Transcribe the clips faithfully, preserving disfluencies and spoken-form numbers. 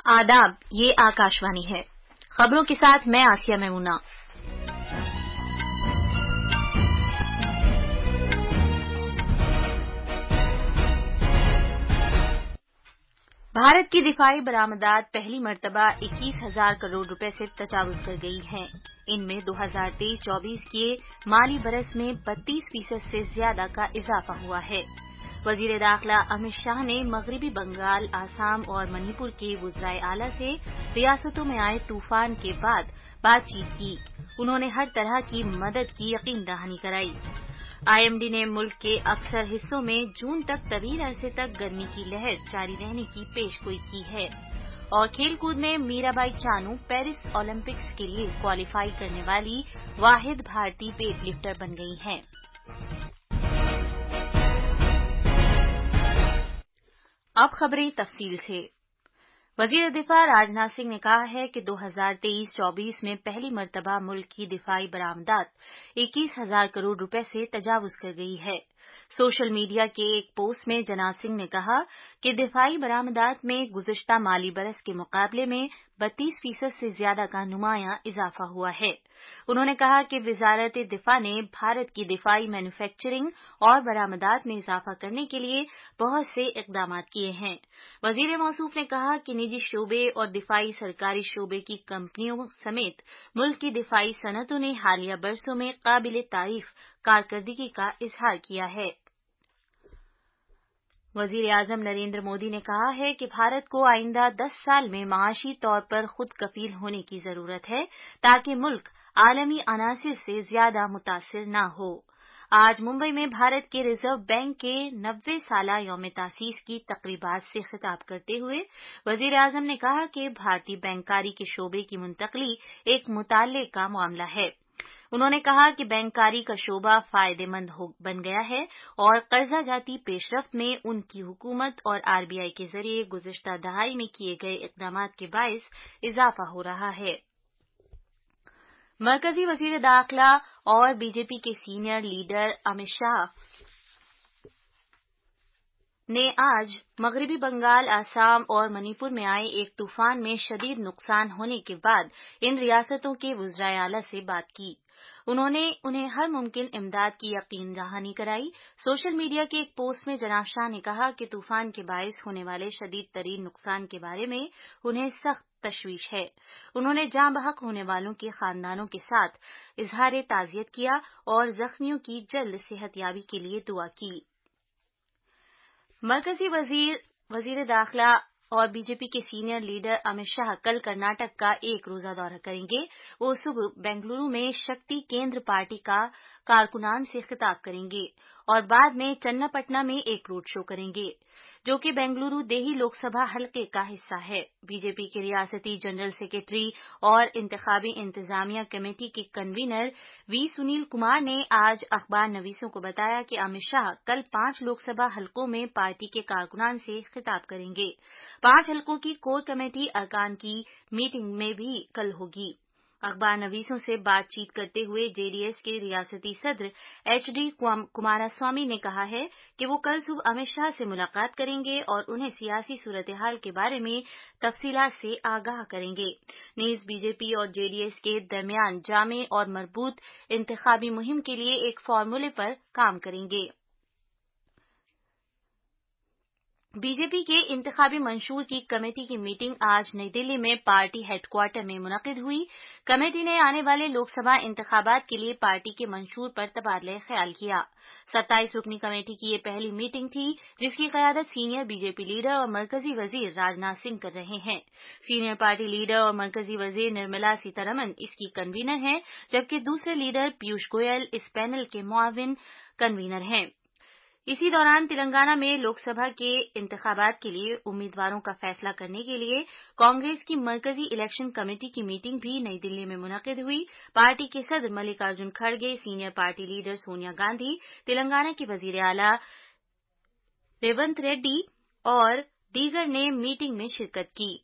आदाब, ये आकाशवाणी है। खबरों के साथ मैं आसिया मेमुना। भारत की दिफाई बरामदात पहली मर्तबा इक्कीस हजार करोड़ रुपए से तजावुज कर गई हैं। इनमें दो हज़ार तेईस चौबीस के माली बरस में बत्तीस फीसद से ज्यादा का इजाफा हुआ है। वजीर दाखिला अमित शाह ने मगरिबी बंगाल, आसाम और मणिपुर के वुज़राए आला से रियासतों में आए तूफान के बाद बातचीत की। उन्होंने हर तरह की मदद की यकीन दहानी कराई। आईएमडी ने मुल्क के अक्सर हिस्सों में जून तक तवील अरसे तक गर्मी की लहर जारी रहने की पेशगोई की है। और खेलकूद में मीराबाई चानू पेरिस ओलंपिक्स के लिए क्वालीफाई करने वाली वाहिद भारतीय वेट लिफ्टर बन गई हैं। अब खबरें तफसील से। वजीर दिफा राजनाथ सिंह ने कहा है कि दो हज़ार तेईस चौबीस में पहली मर्तबा मुल्क की दिफाई बरामदात इक्कीस हजार करोड़ रुपए से तजावुज कर गई है। सोशल मीडिया के एक पोस्ट में जनाब सिंह ने कहा कि दिफाई बरामदात में गुज़िश्ता माली बरस के मुकाबले में बत्तीस फीसद से ज्यादा का नुमायां इजाफा हुआ है। उन्होंने कहा कि वजारत दिफा ने भारत की दिफाई मैन्युफैक्चरिंग और बरामदात में इजाफा करने के लिए बहुत से इकदाम किए हैं। वजीर मौसूफ ने कहा कि निजी शोबे और दिफाई सरकारी शोबे की कंपनियों समेत मुल्क की दिफाई सनतों ने हालिया बरसों में काबिल तारीफ कारकर्दगी का इजहार किया है। वजीर आजम नरेंद्र मोदी ने कहा है कि भारत को आइंदा दस साल में माशी तौर पर खुद कफील होने की जरूरत है ताकि मुल्क आलमी अनासिर से ज्यादा मुतासिर न हो। आज मुंबई में भारत के रिजर्व बैंक के नब्बे साला यौम तासीस की तकरीबात से खिताब करते हुए वजीर आजम ने कहा कि भारतीय बैंकारी के शोबे की मुंतकली एक मुताल्ले का मामला है। उन्होंने कहा कि बैंकारी का शोबा फायदेमंद बन गया है और कर्जा जाती पेशरफ्त में उनकी हुकूमत और आरबीआई के जरिए गुज़िश्ता दहाई में किए गए इक़दामात के बायस इजाफा हो रहा है। मरकजी वजीर दाखिला और बीजेपी के सीनियर लीडर अमित शाह ने आज मगरिबी बंगाल, आसाम और मणिपुर में आए एक तूफान में शदीद नुकसान होने के बाद इन रियासतों के वुज़राए आला से बात की। उन्होंने उन्हें हर मुमकिन इमदाद की यकीन दहानी कराई। सोशल मीडिया के एक पोस्ट में जनाब शाह ने कहा कि तूफान के बायस होने वाले शदीद तरीन नुकसान के बारे में उन्हें सख्त तशवीश है। उन्होंने जाँ बहक होने वालों के खानदानों के साथ इजहार ताज़ियत किया और जख्मियों की जल्द सेहतयाबी के लिए दुआ की। मरकजी वजीर वजीर दाखिला और बीजेपी के सीनियर लीडर अमित शाह कल कर्नाटक का एक रोजा दौरा करेंगे। वो सुबह बेंगलुरु में शक्ति केंद्र पार्टी का कारकुनान से खिताब करेंगे और बाद में चन्नापटना में एक रोड शो करेंगे, जो कि बेंगलुरु देही लोकसभा हलके का हिस्सा है। बीजेपी के रियासती जनरल सेक्रेटरी और इंतखाबी इंतजामिया कमेटी के कन्वीनर वी सुनील कुमार ने आज अखबार नवीसों को बताया कि अमित शाह कल पांच लोकसभा हलकों में पार्टी के कारकुनान से खिताब करेंगे। पांच हलकों की कोर कमेटी अरकान की मीटिंग में भी कल होगी। अखबार नवीसों से बातचीत करते हुए जेडीएस के रियासती सदर एच डी कुमारास्वामी ने कहा है कि वो कल सुबह अमित शाह से मुलाकात करेंगे और उन्हें सियासी सूरत-ए-हाल के बारे में तफसीलात से आगाह करेंगे। नीज़ बीजेपी और जेडीएस के दरमियान जामे और मरबूत इंतखाबी मुहिम के लिए एक फार्मूले पर काम करेंगे। बीजेपी के इंतखाबी मंशूर की कमेटी की मीटिंग आज नई दिल्ली में पार्टी हेडक्वार्टर में मुनक़िद हुई। कमेटी ने आने वाले लोकसभा इंतखाबात के लिए पार्टी के मंशूर पर तबादला ख्याल किया। सत्ताईस रुकनी कमेटी की ये पहली मीटिंग थी जिसकी क़यादत सीनियर बीजेपी लीडर और मरकजी वजीर राजनाथ सिंह कर रहे हैं। सीनियर पार्टी लीडर और मरकजी वजीर निर्मला सीतारमण इसकी कन्वीनर हैं, जबकि दूसरे लीडर पीयूष गोयल इस पैनल के मुआविन कन्वीनर हैं। इसी दौरान तेलंगाना में लोकसभा के इंतखाबात के लिए उम्मीदवारों का फैसला करने के लिए कांग्रेस की मरकजी इलेक्शन कमेटी की मीटिंग भी नई दिल्ली में मुनक़िद हुई। पार्टी के सदर मल्लिकार्जुन खड़गे, senior party leader Sonia Gandhi, Telangana की वजीर आला रेवंत रेड्डी और दीगर ने मीटिंग में शिरकत की।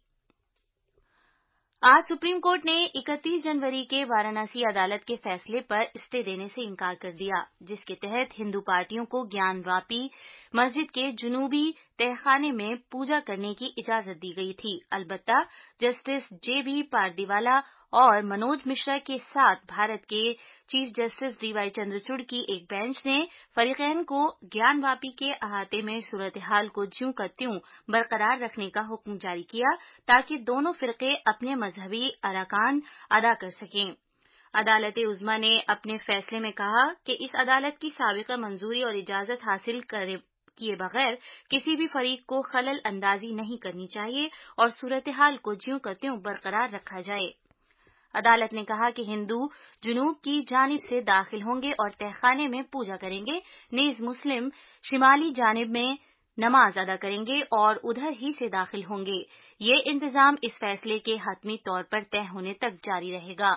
आज सुप्रीम कोर्ट ने इकतीस जनवरी के वाराणसी अदालत के फैसले पर स्टे देने से इनकार कर दिया, जिसके तहत हिंदू पार्टियों को ज्ञानवापी मस्जिद के जुनूबी तहखाने में पूजा करने की इजाजत दी गई थी। अलबत्ता जस्टिस जे बी पारदीवाला और मनोज मिश्रा के साथ भारत के chief justice D Y Chandrachud की एक बेंच ने फरीकैन को ज्ञानवापी के अहाते में सूरत हाल को ज्यों का त्यों बरकरार रखने का हुक्म जारी किया ताकि दोनों फिरके अपने मजहबी अरकान अदा कर सकें। अदालत उज़्मा ने अपने फैसले में कहा कि इस अदालत की साबिका मंजूरी और इजाजत हासिल करे किए बगैर किसी भी फरीक को खलल अंदाजी नहीं करनी चाहिए और सूरत हाल को ज्यों का त्यों बरकरार रखा जाए। अदालत ने कहा कि हिंदू जुनूब की जानिब से दाखिल होंगे और तहखाने में पूजा करेंगे, नीज मुस्लिम शिमाली जानिब में नमाज अदा करेंगे और उधर ही से दाखिल होंगे। ये इंतजाम इस फैसले के हतमी तौर पर तय होने तक जारी रहेगा।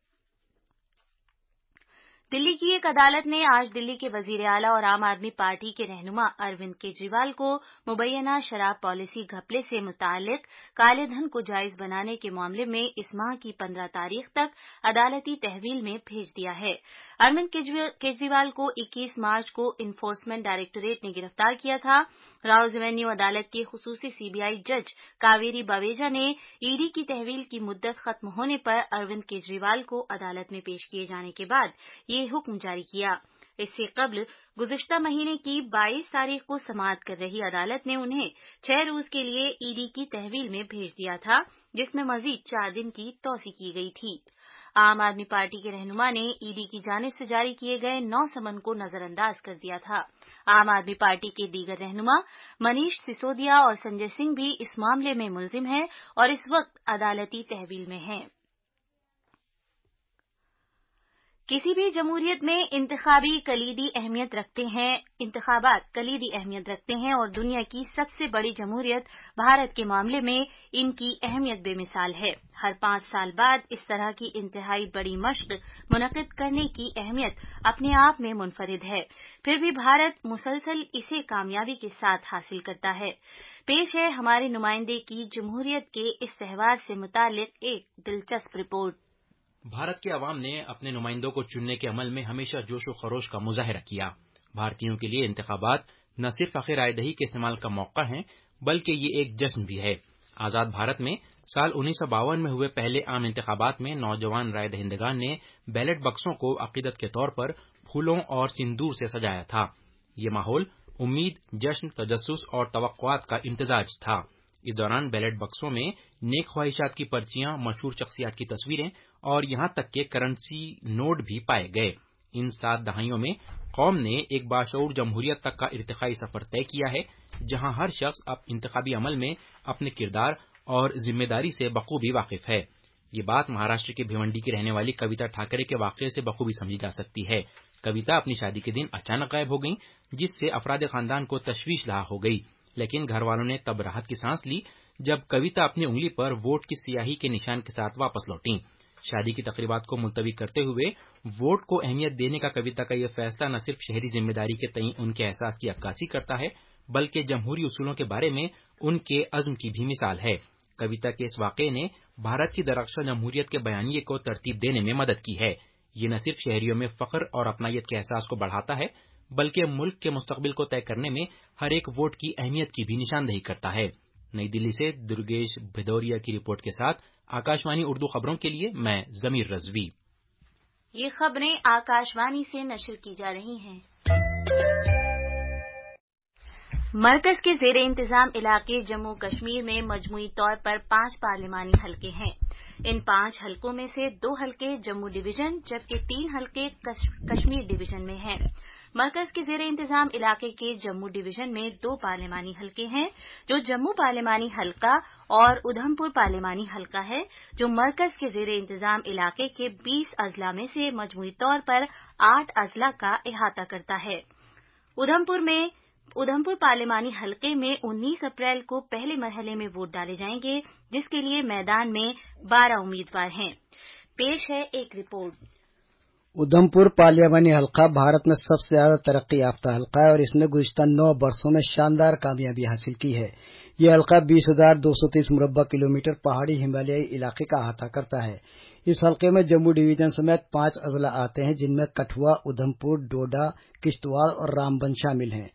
दिल्ली की एक अदालत ने आज दिल्ली के वजीर आला और आम आदमी पार्टी के रहनुमा अरविंद केजरीवाल को मुबैना शराब पॉलिसी घपले से मुतालिक काले धन को जायज बनाने के मामले में इस माह की पंद्रह तारीख तक अदालती तहवील में भेज दिया है। अरविंद केजरीवाल को इक्कीस मार्च को इन्फोर्समेंट डायरेक्टोरेट ने गिरफ्तार किया था। राउज एवेन्यू अदालत की खुसूसी सीबीआई जज कावेरी बवेजा ने ईडी की तहवील की मुद्दत खत्म होने पर अरविंद केजरीवाल को अदालत में पेश किए जाने के बाद ये हुक्म जारी किया। इससे कबल गुज़िश्ता महीने की बाईस तारीख को समाअत कर रही अदालत ने उन्हें छह रोज के लिए ईडी की तहवील में भेज दिया था, जिसमें मजीद चार दिन की तौसी की गई थी। आम आदमी पार्टी के रहनुमा ने ईडी की जानिब से जारी किए गए नौ समन को नजरअंदाज कर दिया था। आम आदमी पार्टी के दीगर रहनुमा मनीष सिसोदिया और संजय सिंह भी इस मामले में मुलजिम हैं और इस वक्त अदालती तहवील में हैं। किसी भी जमहूरियत में इंतखाबी कलीदी अहमियत रखते हैं इंतखाबात कलीदी अहमियत रखते हैं और दुनिया की सबसे बड़ी जमहूरियत भारत के मामले में इनकी अहमियत बेमिसाल है। हर पांच साल बाद इस तरह की इंतहाई बड़ी मश्क मुनक़िद करने की अहमियत अपने आप में मुनफरिद है, फिर भी भारत मुसलसल इसे कामयाबी के साथ हासिल करता है। पेश है हमारे नुमाइंदे की जमहूरियत के इस त्यौहार से मुतालिक एक दिलचस्प रिपोर्ट। भारत के अवाम ने अपने नुमाइंदों को चुनने के अमल में हमेशा जोश व खरोश का मुजाहिरा किया। भारतीयों के लिए इंतखाबात न सिर्फ आखिर राय दही के इस्तेमाल का मौका है, बल्कि ये एक जश्न भी है। आज़ाद भारत में साल उन्नीस सौ बावन में हुए पहले आम इंतखाबात में नौजवान राय दहिंदगान ने बैलेट बक्सों को अकीदत के तौर पर फूलों और सिंदूर से सजाया था। ये माहौल उम्मीद, जश्न, तजस्सुस और तवक्कुआत का इम्तिजाज था। इस दौरान बैलेट बक्सों में नेक ख्वाहिशात की पर्चियां, मशहूर शख्सियात की तस्वीरें और यहां तक के करेंसी नोट भी पाए गए। इन सात दहाइयों में कौम ने एक बाशऊर जमहूरियत तक का इर्तिकाई सफर तय किया है, जहां हर शख्स अब इंतखाबी अमल में अपने किरदार और जिम्मेदारी से बखूबी वाकिफ है। ये बात महाराष्ट्र के भिवंडी की रहने वाली कविता ठाकरे के वाकये से बखूबी समझी जा सकती है। कविता अपनी शादी के दिन अचानक गायब हो गईं, जिससे अफराद खानदान को तशवीश लाहा हो गई। लेकिन घर वालों ने तब राहत की सांस ली जब कविता अपनी उंगली पर वोट की सियाही के निशान के साथ वापस लौटी। शादी की तकरीबात को मुलतवी करते हुए वोट को अहमियत देने का कविता का यह फैसला न सिर्फ शहरी जिम्मेदारी के तई उनके एहसास की अक्कासी करता है, बल्कि जमहूरी उसूलों के बारे में उनके अज़्म की भी मिसाल है। कविता के इस वाक़ये ने भारत की दरख्शां जमहूरियत के बयानिए को तरतीब देने में मदद की है। ये न सिर्फ शहरियों में फख्र और अपनायत के एहसास को बढ़ाता है, बल्कि मुल्क के मुस्तकबिल को तय करने में हर एक वोट की अहमियत की भी निशानदेही करता है। नई दिल्ली से दुर्गेश भदौरिया की रिपोर्ट के साथ आकाशवाणी उर्दू खबरों के लिए मैं जमीर रजवी। ये खबरें आकाशवाणी से नशर की जा रही हैं। मरकज के ज़ेरे इंतजाम इलाके जम्मू कश्मीर में मजमूई तौर पर पांच पार्लिमानी हलके हैं। इन पांच हलकों में से दो हलके जम्मू डिवीजन जबकि तीन हलके कश्मीर डिवीजन में हैं। मरकज के ज़ेरे इंतजाम इलाके के जम्मू डिवीजन में दो पार्लिमानी हलके हैं, जो जम्मू पार्लिमानी हलका और उधमपुर पार्लिमानी हलका है, जो मरकज के ज़ेरे इंतजाम इलाके के बीस अजला में से मजमूई तौर पर आठ अजला का अहाता करता है। उधमपुर में उधमपुर पार्लिमानी हलके में उन्नीस अप्रैल को पहले मरहले में वोट डाले जाएंगे, जिसके लिए मैदान में बारह उम्मीदवार हैं। पेश है एक रिपोर्ट। उधमपुर पार्लियामानी हल्का भारत में सबसे ज्यादा तरक्की याफ्ता हल्का है और इसने गुज़िश्ता नौ वर्षों में शानदार कामयाबी हासिल की है। ये हल्का बीस हजार दो सौ तीस मुरब्बा किलोमीटर पहाड़ी हिमालयी इलाके का अहाता करता है। इस हल्के में जम्मू डिवीजन समेत पांच अजला आते हैं, जिनमें कठुआ, उधमपुर, डोडा, किश्तवाड़ और रामबन शामिल हैं।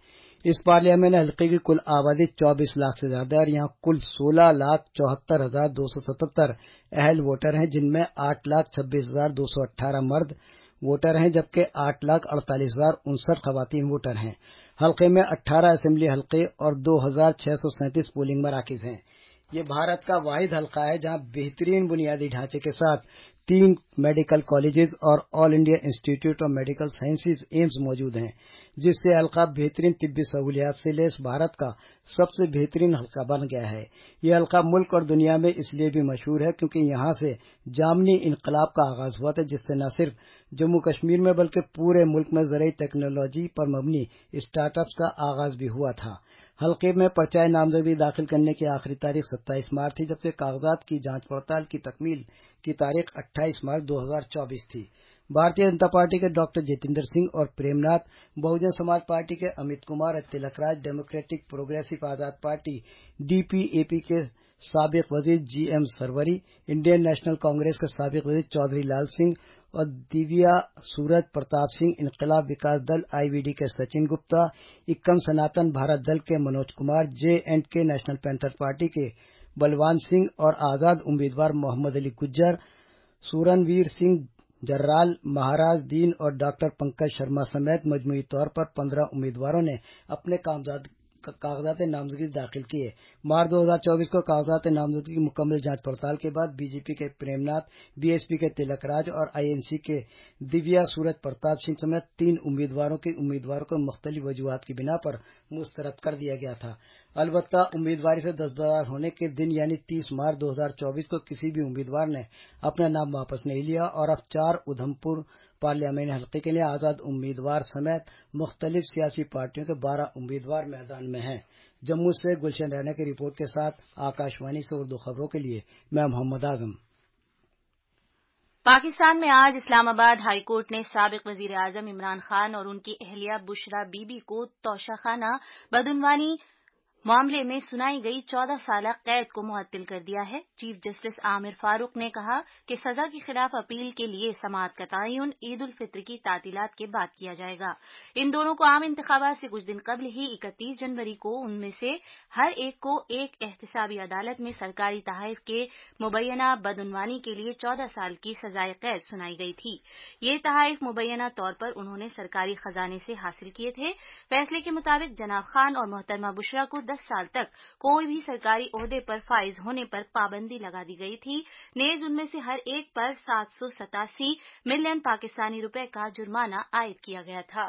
اس پارلیمنٹ حلقے کی کل آبادی چوبیس لاکھ سے زیادہ ہے اور یہاں کل سولہ لاکھ چوہتر ہزار دو سو ستہتر اہل ووٹر ہیں، جن میں آٹھ لاکھ چھبیس ہزار دو سو اٹھارہ مرد ووٹر ہیں جبکہ آٹھ لاکھ اڑتالیس ہزار انسٹھ خواتین ووٹر ہیں۔ حلقے میں اٹھارہ اسمبلی حلقے اور دو ہزار چھ سو سینتیس پولنگ مراکز ہیں۔ یہ بھارت کا واحد حلقہ ہے جہاں بہترین بنیادی ڈھانچے کے ساتھ تین میڈیکل کالجز اور آل انڈیا انسٹی ٹیوٹ آف میڈیکل سائنسز ایمز موجود ہیں، جس سے حلقہ بہترین طبی سہولیات سے لیس بھارت کا سب سے بہترین حلقہ بن گیا ہے۔ یہ حلقہ ملک اور دنیا میں اس لیے بھی مشہور ہے کیونکہ یہاں سے جامنی انقلاب کا آغاز ہوا تھا، جس سے نہ صرف جموں کشمیر میں بلکہ پورے ملک میں زرعی ٹیکنالوجی پر مبنی اسٹارٹ اپس کا آغاز بھی ہوا تھا۔ حلقے میں پرچہ نامزدگی داخل کرنے کی آخری تاریخ ستائیس مارچ تھی جبکہ کاغذات کی جانچ پڑتال کی تکمیل کی تاریخ اٹھائیس مارچ دو ہزار چوبیس تھی۔ بھارتیہ جنتا پارٹی کے ڈاکٹر جتیندر سنگھ اور پریم ناتھ، بہوجن سماج پارٹی کے Amit Kumar, Tilak Raj, Democratic Progressive Azad Party D P A P کے سابق وزیر G M Sarori, Indian National Congress کے سابق وزیر چودھری لال سنگھ اور دیویا سورج پرتاپ سنگھ، انقلاب وکاس دل آئی وی ڈی کے سچن گپتا، اکم سناتن بھارت دل کے Manoj Kumar, J and K National Panther Party کے بلوان سنگھ اور آزاد امیدوار محمد علی گجر، سورن ویر سنگھ جرال، مہاراج دین اور ڈاکٹر پنکج شرما سمیت مجموعی طور پر پندرہ امیدواروں نے اپنے کاغذات نامزدگی داخل کیے۔ مارچ دو ہزار چوبیس کو کاغذات نامزدگی کی مکمل جانچ پڑتال کے بعد بی جے پی کے Prem Nath, B S P کے تلک راج اور آئی این سی کے دیویا سورج پرتاپ سنگھ سمیت تین امیدواروں کے امیدواروں کو مختلف وجوہات کی بنا پر مسترد کر دیا گیا تھا۔ البتہ امیدواری سے دستبردار ہونے کے دن یعنی تیس مارچ دو ہزار چوبیس کو کسی بھی امیدوار نے اپنا نام واپس نہیں لیا اور اب چار ادھمپور پارلیمانی حلقے کے لیے آزاد امیدوار سمیت مختلف سیاسی پارٹیوں کے بارہ امیدوار میدان میں ہیں۔ جموں سے گلشن رانا کی رپورٹ کے ساتھ آکاشوانی سے اردو خبروں کے لیے میں محمد اعظم۔ پاکستان میں آج اسلام آباد ہائی کورٹ نے سابق وزیر اعظم عمران خان اور ان کی اہلیہ بشرا بی بی کو توشیخانہ بدعنوانی معاملے میں سنائی گئی چودہ سالہ قید کو معطل کر دیا ہے۔ چیف جسٹس عامر فاروق نے کہا کہ سزا کے خلاف اپیل کے لیے سماعت کا تعین عید الفطر کی تعطیلات کے بعد کیا جائے گا۔ ان دونوں کو عام انتخابات سے کچھ دن قبل ہی اکتیس جنوری کو ان میں سے ہر ایک کو ایک احتسابی عدالت میں سرکاری تحائف کے مبینہ بدعنوانی کے لیے چودہ سال کی سزائے قید سنائی گئی تھی۔ یہ تحائف مبینہ طور پر انہوں نے سرکاری خزانے سے حاصل کیے تھے۔ فیصلے کے مطابق جناب خان اور محترمہ بشرا کو دس سال تک کوئی بھی سرکاری عہدے پر فائز ہونے پر پابندی لگا دی گئی تھی۔ نیز ان میں سے ہر ایک پر سات سو ستاسی ملین پاکستانی روپے کا جرمانہ عائد کیا گیا تھا۔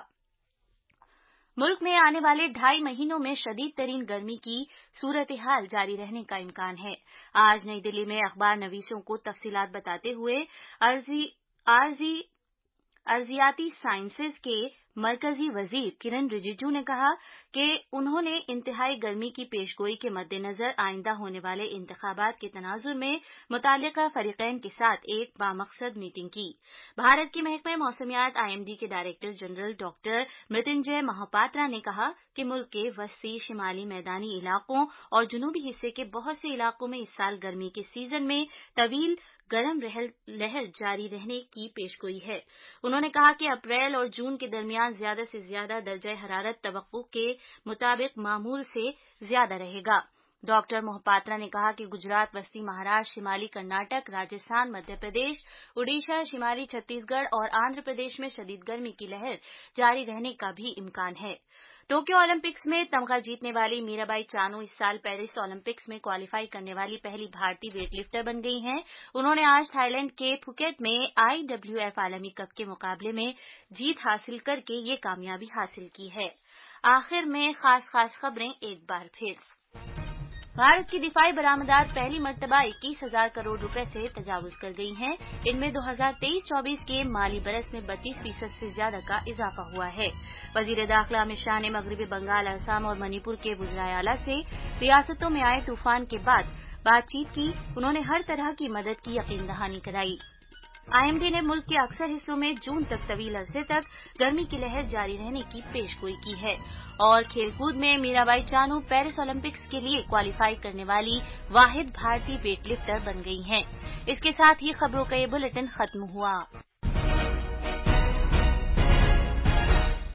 ملک میں آنے والے ڈھائی مہینوں میں شدید ترین گرمی کی صورتحال جاری رہنے کا امکان ہے۔ آج نئی دلی میں اخبار نویسوں کو تفصیلات بتاتے ہوئے عارضی عارضی ارضیاتی سائنسز کے مرکزی وزیر کرن رجیجو نے کہا کہ انہوں نے انتہائی گرمی کی پیشگوئی کے مد نظر آئندہ ہونے والے انتخابات کے تناظر میں متعلقہ فریقین کے ساتھ ایک بامقصد میٹنگ کی۔ بھارت کی محکمہ موسمیات آئی ایم ڈی کے director general doctor Mrityunjay Mohapatra نے کہا کہ ملک کے وسیع شمالی میدانی علاقوں اور جنوبی حصے کے بہت سے علاقوں میں اس سال گرمی کے سیزن میں طویل گرم لہر جاری رہنے کی پیشگوئی ہے۔ انہوں نے کہا کہ اپریل اور جون کے درمیان زیادہ سے زیادہ درجہ حرارت توقع کے مطابق معمول سے زیادہ رہے گا۔ ڈاکٹر مہاپاترا نے کہا کہ گجرات، وسطی مہاراشٹر، شمالی کرناٹک، راجستھان، مدھیہ پردیش، اڈیشہ، شمالی چھتیس گڑھ اور آندھرا پردیش میں شدید گرمی کی لہر جاری رہنے کا بھی امکان ہے۔ ٹوکیو اولمپکس میں تمغہ جیتنے والی میرا بائی چانو اس سال پیرس اولمپکس میں کوالیفائی کرنے والی پہلی بھارتی ویٹ لفٹر بن گئی ہیں۔ انہوں نے آج تھائی لینڈ کے پھوکیٹ میں آئی ڈبلیو ایف عالمی کپ کے مقابلے میں جیت حاصل کر کے یہ کامیابی حاصل کی ہے۔ آخر میں خاص خاص خبریں ایک بار پھر۔ بھارت کی دفاعی برآمدات پہلی مرتبہ اکیس ہزار کروڑ روپے سے تجاوز کر گئی ہیں۔ ان میں دو ہزار تیئیس چوبیس کے مالی برس میں بتیس فیصد سے زیادہ کا اضافہ ہوا ہے۔ وزیر داخلہ امت شاہ نے مغربی بنگال، آسام اور منی پور کے وزرائے اعلیٰ سے ریاستوں میں آئے طوفان کے بعد بات چیت کی۔ انہوں نے ہر طرح کی مدد کی یقین دہانی کرائی۔ آئی ایم ڈی نے ملک کے اکثر حصوں میں جون تک طویل عرصے تک گرمی کی لہر جاری رہنے کی پیشگوئی کی ہے۔ اور کھیل کود میں میرا بائی چانو پیرس اولمپکس کے لیے کوالیفائی کرنے والی واحد بھارتی ویٹ لفٹر بن گئی ہیں۔ اس کے ساتھ ہی خبروں کا یہ بلیٹن ختم ہوا۔